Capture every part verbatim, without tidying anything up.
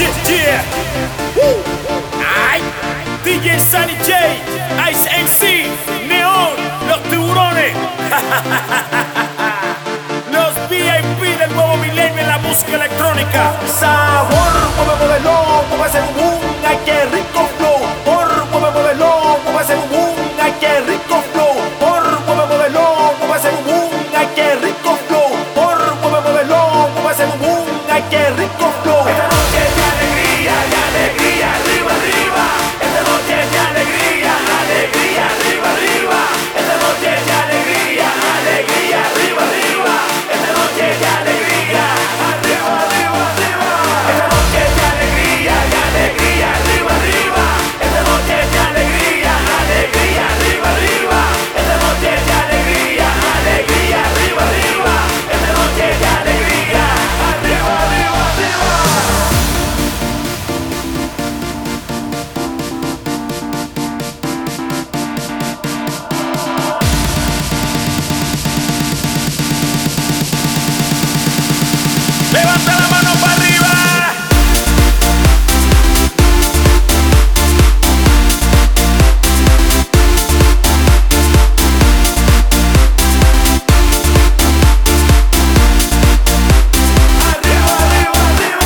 Yeah, yeah. Woo. Ay. D J Sunny J, Ice M C, Neon, los tiburones. Los V I P del nuevo milenio en la música electrónica. Sabor, mueve, muévelo, mueve ese boom, ay qué rico flow. Por, mueve, muévelo, mueve ese boom, ay qué rico flow. Por, mueve, muévelo, mueve ese boom, ay qué rico flow. Por, mueve, muévelo, mueve ese boom, ay qué rico flow. Esta noche es de alegría, de alegría, arriba, arriba. Esta noche es de alegría, alegría, arriba, arriba. Esta noche es de alegría, alegría, arriba, arriba. Esta noche es de alegría, arriba, arriba, arriba. Esta noche es de alegría, de alegría, arriba, arriba. Esta noche es de alegría, alegría, arriba, arriba. Esta noche es de alegría, alegría, arriba, arriba. Esta noche es de alegría, arriba, arriba, arriba. Levanta la mano para arriba. Arriba, arriba, arriba.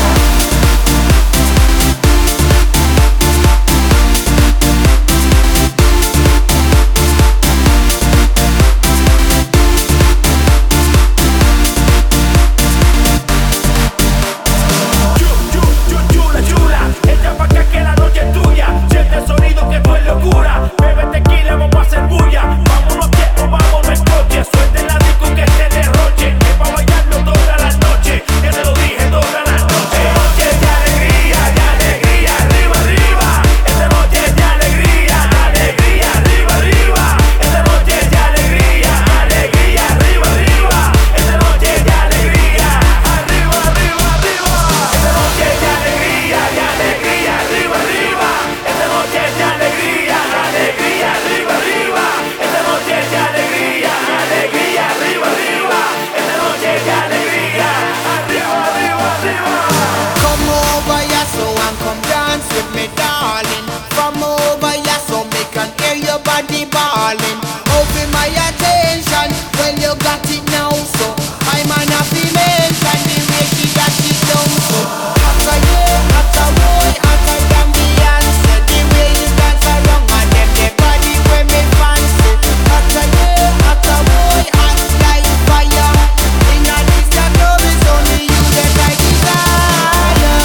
Chu, chu, chu, chula, chula. Echa pa' acá que la noche es tuya. Siente el sonido que esto es locura. Bebe tequila, vamos a hacer bulla. Vámonos tiempo, vámonos en coche. Suelte la disco que este derroche. Es pa' bailarlo toda la noche. Ya te lo dije toda la noche. Esta noche es de alegría, de alegría, arriba, arriba. Esta noche es de alegría, alegría, arriba, arriba. Esta noche es de alegría, alegría, arriba, arriba. Esta noche es de alegría, arriba, arriba, arriba. Esta noche es de alegría, de alegría, arriba, arriba. Esta noche es de alegría, alegría, arriba, arriba. Esta noche es de alegría, alegría, arriba, arriba. Esta noche es de alegría, arriba, arriba, arriba. Come over here so and come dance with me, darling. From over here so me can hear your body balling. Open my attention, well you got it now, so I'm an happy mention the way she got it down, so hotter yeah, hotter boy, hotter than Beyonce. The way you dance around and them the body where me fancy. Hotter yeah, hotter boy, hot like fire. In a distant club it's only you that I desire.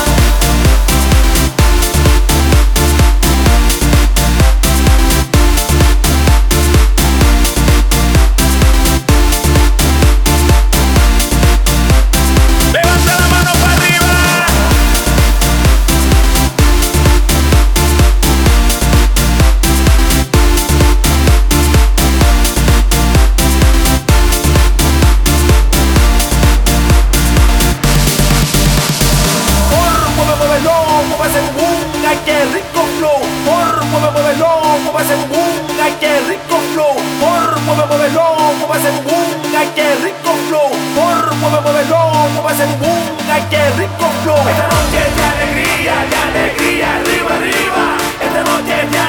Levanta la mano para arriba. Por, mueve, muévelo, mueve ese boom, ay qué rico flow. Por, mueve, muévelo, mueve ese boom, ay qué rico flow. Por, mueve, muévelo, mueve ese boom, ay qué rico flow. Por, mueve, muévelo, mueve ese boom, ay qué rico flow. Esta noche es de alegría, de alegría, arriba, arriba. Esta noche es de